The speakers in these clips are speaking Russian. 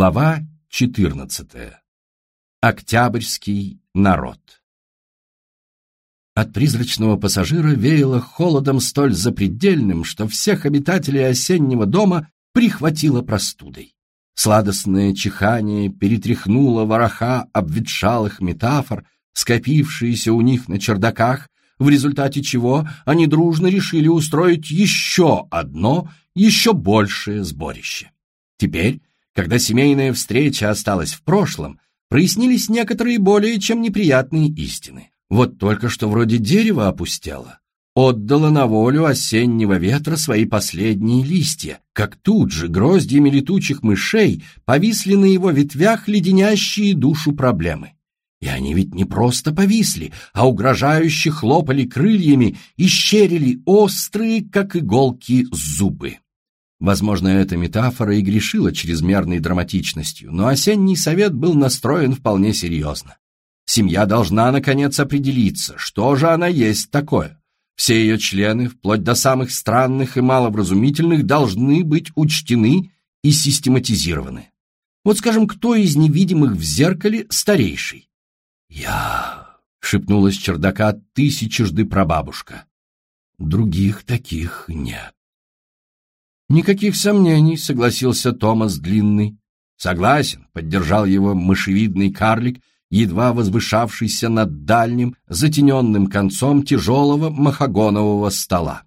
Глава 14. Октябрьский народ. От призрачного пассажира веяло холодом столь запредельным, что всех обитателей осеннего дома прихватило простудой. Сладостное чихание перетряхнуло вороха обветшалых метафор, скопившиеся у них на чердаках, в результате чего они дружно решили устроить еще одно, еще большее сборище. Теперь, когда семейная встреча осталась в прошлом, прояснились некоторые более чем неприятные истины. Вот только что вроде дерево опустело, отдало на волю осеннего ветра свои последние листья, как тут же гроздьями летучих мышей повисли на его ветвях леденящие душу проблемы. И они ведь не просто повисли, а угрожающе хлопали крыльями и щерили острые, как иголки, зубы. Возможно, эта метафора и грешила чрезмерной драматичностью, но осенний совет был настроен вполне серьезно. Семья должна, наконец, определиться, что же она есть такое. Все ее члены, вплоть до самых странных и маловразумительных, должны быть учтены и систематизированы. Вот, скажем, кто из невидимых в зеркале старейший? «Я», — шепнула с чердака тысячежды прабабушка. «Других таких нет». «Никаких сомнений», — согласился Томас Длинный. «Согласен», — поддержал его мышевидный карлик, едва возвышавшийся над дальним, затененным концом тяжелого махагонового стола.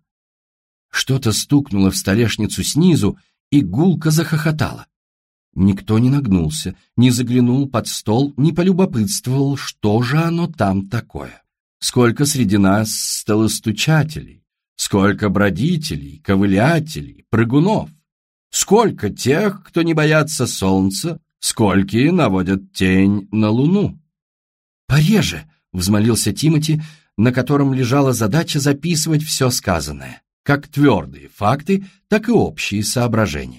Что-то стукнуло в столешницу снизу, и гулко захохотало. Никто не нагнулся, не заглянул под стол, не полюбопытствовал, что же оно там такое. Сколько среди нас столостучателей, сколько бродителей, ковылятелей, прыгунов, сколько тех, кто не боятся солнца, сколькие наводят тень на луну. «Пореже!» — взмолился Тимоти, на котором лежала задача записывать все сказанное, как твердые факты, так и общие соображения.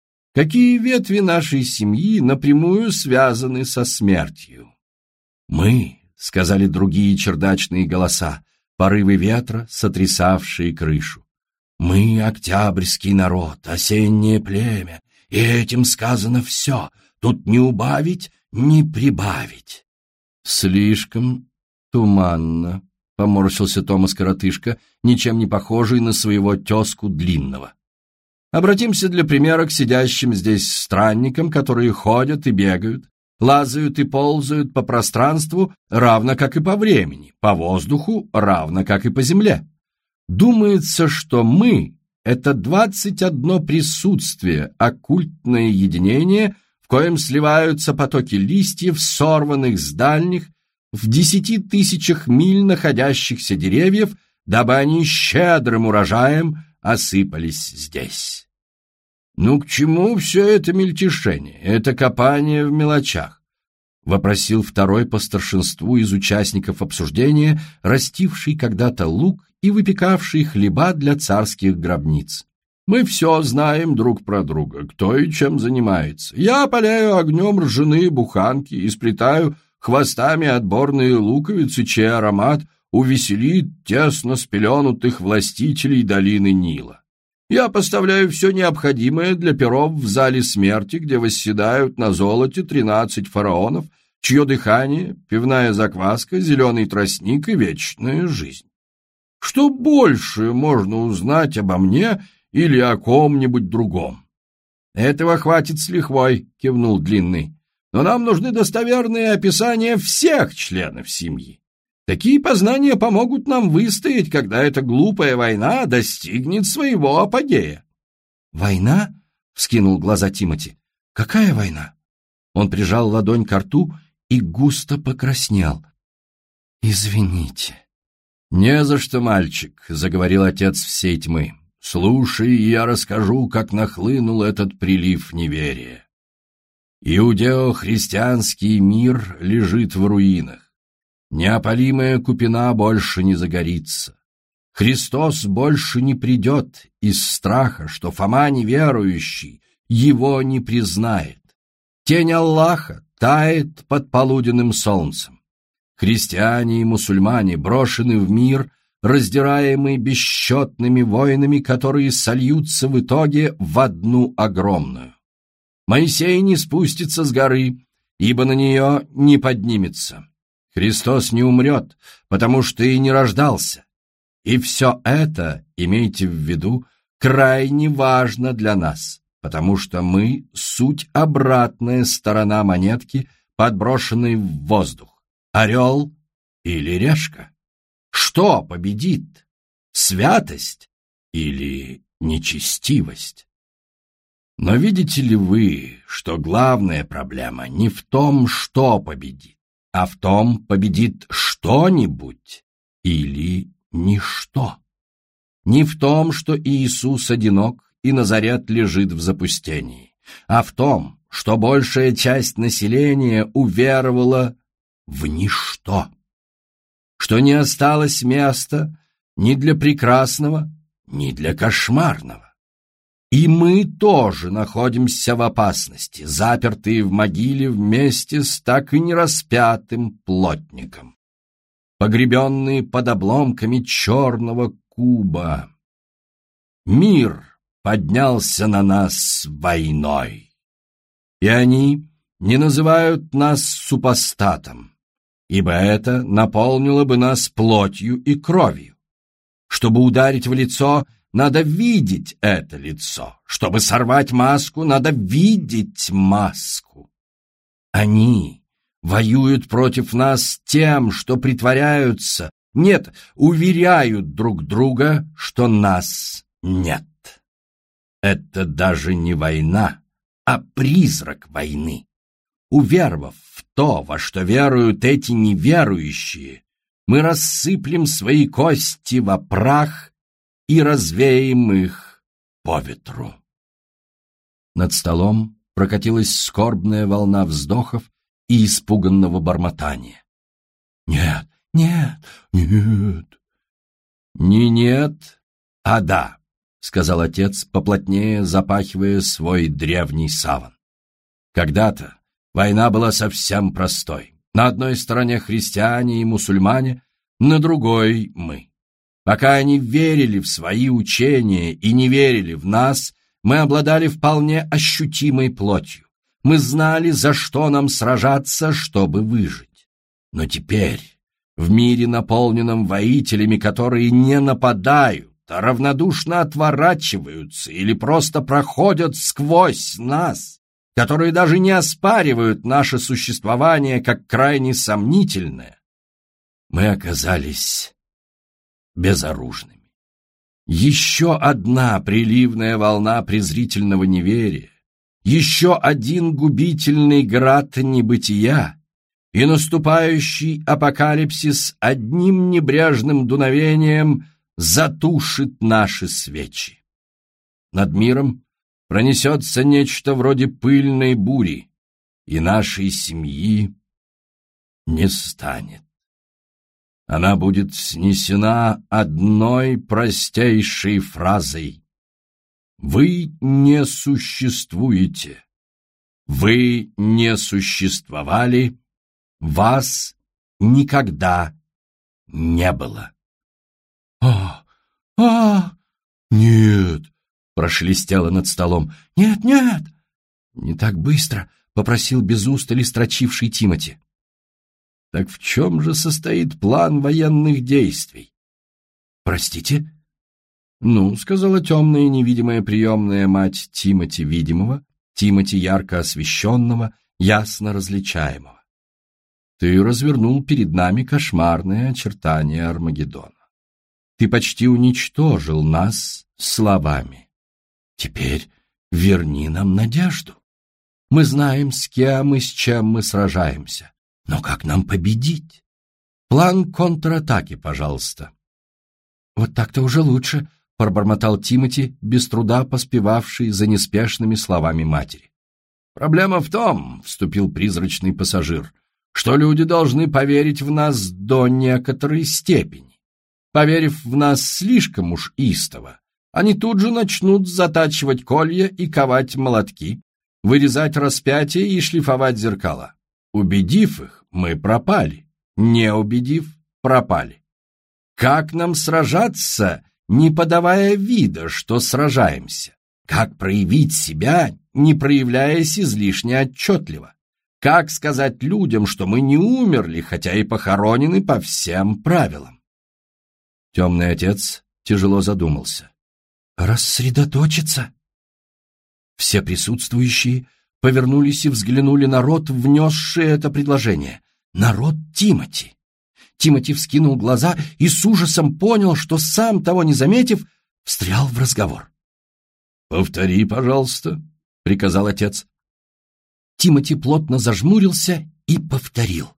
Какие ветви нашей семьи напрямую связаны со смертью? «Мы», — сказали другие чердачные голоса, порывы ветра, сотрясавшие крышу. «Мы — октябрьский народ, осеннее племя, и этим сказано все, тут не убавить, не прибавить». «Слишком туманно», — поморщился Томас-коротышка, ничем не похожий на своего тезку Длинного. «Обратимся для примера к сидящим здесь странникам, которые ходят и бегают, лазают и ползают по пространству, равно как и по времени, по воздуху, равно как и по земле. Думается, что мы — это 21 присутствие, оккультное единение, в коем сливаются потоки листьев, сорванных с дальних, в 10 000 миль находящихся деревьев, дабы они щедрым урожаем осыпались здесь». «Ну к чему все это мельтешение, это копание в мелочах?» — вопросил второй по старшинству из участников обсуждения, растивший когда-то лук и выпекавший хлеба для царских гробниц. «Мы все знаем друг про друга, кто и чем занимается. Я опаляю огнем ржаные буханки и сплетаю хвостами отборные луковицы, чей аромат увеселит тесно спеленутых властителей долины Нила. Я поставляю все необходимое для перов в зале смерти, где восседают на золоте 13 фараонов, чье дыхание, пивная закваска, зеленый тростник и вечная жизнь. Что больше можно узнать обо мне или о ком-нибудь другом?» «Этого хватит с лихвой», — кивнул Длинный. «Но нам нужны достоверные описания всех членов семьи. Такие познания помогут нам выстоять, когда эта глупая война достигнет своего апогея». «Война?» — вскинул глаза Тимоти. «Какая война?» Он прижал ладонь ко рту и густо покраснел. «Извините». «Не за что, мальчик», — заговорил отец всей тьмы. «Слушай, я расскажу, как нахлынул этот прилив неверия. Иудео-христианский мир лежит в руинах. Неопалимая купина больше не загорится. Христос больше не придет из страха, что Фома неверующий его не признает. Тень Аллаха тает под полуденным солнцем. Христиане и мусульмане брошены в мир, раздираемый бесчетными войнами, которые сольются в итоге в одну огромную. Моисей не спустится с горы, ибо на нее не поднимется. Христос не умрет, потому что и не рождался. И все это, имейте в виду, крайне важно для нас, потому что мы — суть обратная сторона монетки, подброшенной в воздух. Орел или решка? Что победит? Святость или нечестивость? Но видите ли вы, что главная проблема не в том, что победит, а в том, победит что-нибудь или ничто. Не в том, что Иисус одинок и Назарет лежит в запустении, а в том, что большая часть населения уверовала в ничто, что не осталось места ни для прекрасного, ни для кошмарного. И мы тоже находимся в опасности, запертые в могиле вместе с так и не распятым плотником, погребенные под обломками черного куба. Мир поднялся на нас войной, и они не называют нас супостатом, ибо это наполнило бы нас плотью и кровью. Чтобы ударить в лицо, надо видеть это лицо. Чтобы сорвать маску, надо видеть маску. Они воюют против нас тем, что притворяются, нет, уверяют друг друга, что нас нет. Это даже не война, а призрак войны. Уверовав в то, во что веруют эти неверующие, мы рассыплем свои кости во прах и развеем их по ветру. Над столом прокатилась скорбная волна вздохов и испуганного бормотания. «Нет, нет, нет!» «Не нет, а да», — сказал отец, поплотнее запахивая свой древний саван. «Когда-то война была совсем простой. На одной стороне христиане и мусульмане, на другой — мы. Пока они верили в свои учения и не верили в нас, мы обладали вполне ощутимой плотью. Мы знали, за что нам сражаться, чтобы выжить. Но теперь, в мире, наполненном воителями, которые не нападают, а равнодушно отворачиваются или просто проходят сквозь нас, которые даже не оспаривают наше существование как крайне сомнительное, мы оказались безоружными. Еще одна приливная волна презрительного неверия, еще один губительный град небытия, и наступающий апокалипсис одним небрежным дуновением затушит наши свечи. Над миром пронесется нечто вроде пыльной бури, и нашей семьи не станет. Она будет снесена одной простейшей фразой: «Вы не существуете, вы не существовали, вас никогда не было». Нет! Прошелестело над столом. «Нет, нет!» «Не так быстро!» — попросил без устали строчивший Тимоти. «Так в чем же состоит план военных действий?» «Простите?» «Ну, — сказала темная невидимая приемная мать Тимоти видимого, Тимоти ярко освещенного, ясно различаемого. Ты развернул перед нами кошмарное очертание Армагеддона. Ты почти уничтожил нас словами. Теперь верни нам надежду. Мы знаем, с кем и с чем мы сражаемся. Но как нам победить? План контратаки, пожалуйста». «Вот так-то уже лучше», — пробормотал Тимоти, без труда поспевавший за неспешными словами матери. «Проблема в том, — вступил призрачный пассажир, — что люди должны поверить в нас до некоторой степени. Поверив в нас слишком уж истово, они тут же начнут затачивать колья и ковать молотки, вырезать распятия и шлифовать зеркала. Убедив их, мы пропали. Не убедив, пропали. Как нам сражаться, не подавая вида, что сражаемся? Как проявить себя, не проявляясь излишне отчетливо? Как сказать людям, что мы не умерли, хотя и похоронены по всем правилам? Темный отец тяжело задумался. Рассредоточиться. Все присутствующие повернулись и взглянули на род, внесший это предложение. Народ Тимоти. Тимоти вскинул глаза и с ужасом понял, что сам, того не заметив, встрял в разговор. «Повтори, пожалуйста», — приказал отец. Тимоти плотно зажмурился и повторил.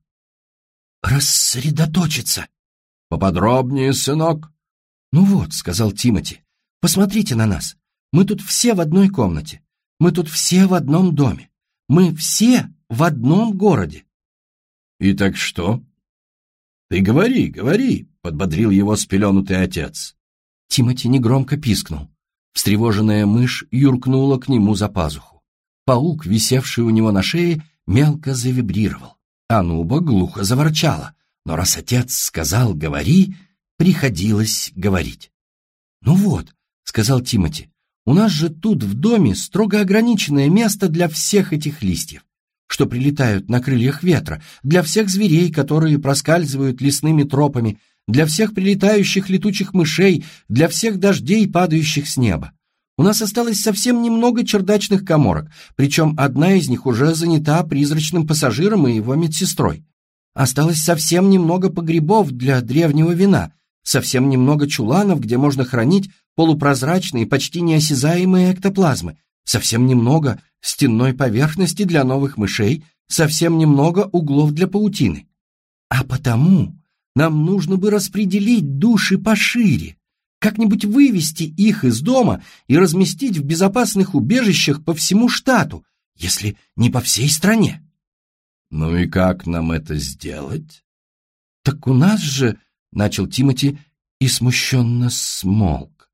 «Рассредоточиться». «Поподробнее, сынок». «Ну вот», — сказал Тимоти, — «посмотрите на нас. Мы тут все в одной комнате. Мы тут все в одном доме. Мы все в одном городе». «И так что?» «Ты говори, говори», — подбодрил его спеленутый отец. Тимоти негромко пискнул. Встревоженная мышь юркнула к нему за пазуху. Паук, висевший у него на шее, мелко завибрировал. Ануба глухо заворчала, но раз отец сказал «говори», приходилось говорить. «Ну вот», — сказал Тимоти, — «у нас же тут в доме строго ограниченное место для всех этих листьев, что прилетают на крыльях ветра, для всех зверей, которые проскальзывают лесными тропами, для всех прилетающих летучих мышей, для всех дождей, падающих с неба. У нас осталось совсем немного чердачных каморок, причем одна из них уже занята призрачным пассажиром и его медсестрой. Осталось совсем немного погребов для древнего вина, совсем немного чуланов, где можно хранить полупрозрачные, почти неосязаемые эктоплазмы, совсем немного стенной поверхности для новых мышей, совсем немного углов для паутины. А потому нам нужно бы распределить души пошире, как-нибудь вывести их из дома и разместить в безопасных убежищах по всему штату, если не по всей стране». «Ну и как нам это сделать?» «Так у нас же...» — начал Тимоти и смущенно смолк.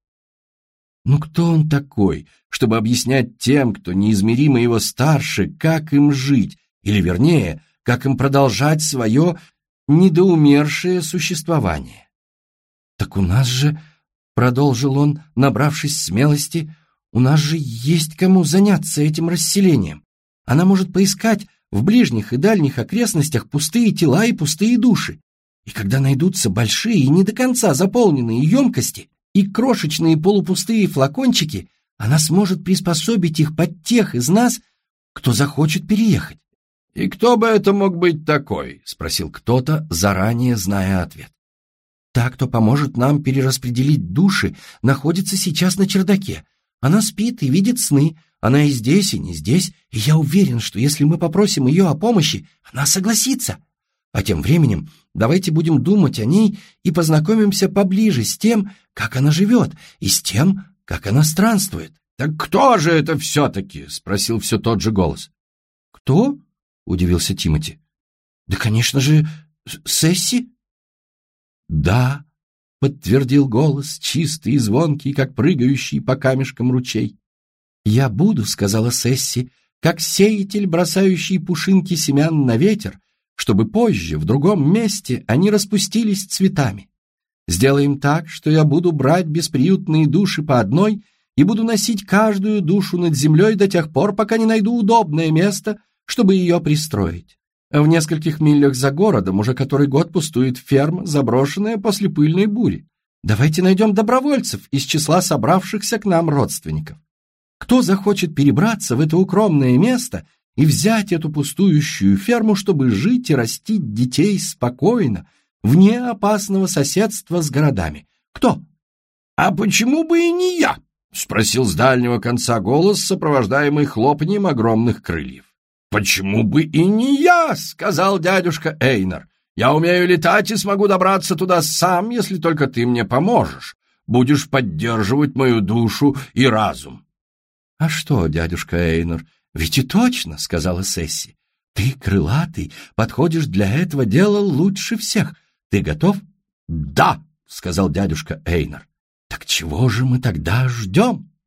«Ну кто он такой, чтобы объяснять тем, кто неизмеримо его старше, как им жить, или, вернее, как им продолжать свое недоумершее существование?» «Так у нас же...» — продолжил он, набравшись смелости, — «у нас же есть кому заняться этим расселением. Она может поискать в ближних и дальних окрестностях пустые тела и пустые души. И когда найдутся большие и не до конца заполненные емкости и крошечные полупустые флакончики, она сможет приспособить их под тех из нас, кто захочет переехать». «И кто бы это мог быть такой?» — спросил кто-то, заранее зная ответ. «Та, кто поможет нам перераспределить души, находится сейчас на чердаке. Она спит и видит сны. Она и здесь, и не здесь, и я уверен, что если мы попросим ее о помощи, она согласится. А тем временем давайте будем думать о ней и познакомимся поближе с тем, как она живет, и с тем, как она странствует». «Так кто же это все-таки?» — спросил все тот же голос. «Кто?» — удивился Тимоти. «Да, конечно же, Сесси». «Да», — подтвердил голос, чистый и звонкий, как прыгающий по камешкам ручей. «Я буду», — сказала Сесси, — «как сеятель, бросающий пушинки семян на ветер, чтобы позже, в другом месте, они распустились цветами. Сделаем так, что я буду брать бесприютные души по одной и буду носить каждую душу над землей до тех пор, пока не найду удобное место, чтобы ее пристроить. В нескольких милях за городом уже который год пустует ферма, заброшенная после пыльной бури. Давайте найдем добровольцев из числа собравшихся к нам родственников. Кто захочет перебраться в это укромное место и взять эту пустующую ферму, чтобы жить и растить детей спокойно, вне опасного соседства с городами? Кто?» «А почему бы и не я?» — спросил с дальнего конца голос, сопровождаемый хлопаньем огромных крыльев. «Почему бы и не я?» — сказал дядюшка Эйнар. «Я умею летать и смогу добраться туда сам, если только ты мне поможешь. Будешь поддерживать мою душу и разум». «А что, дядюшка Эйнар, ведь и точно», — сказала Сесси. «Ты крылатый, подходишь для этого дела лучше всех. Ты готов?» «Да», — сказал дядюшка Эйнар. «Так чего же мы тогда ждем?»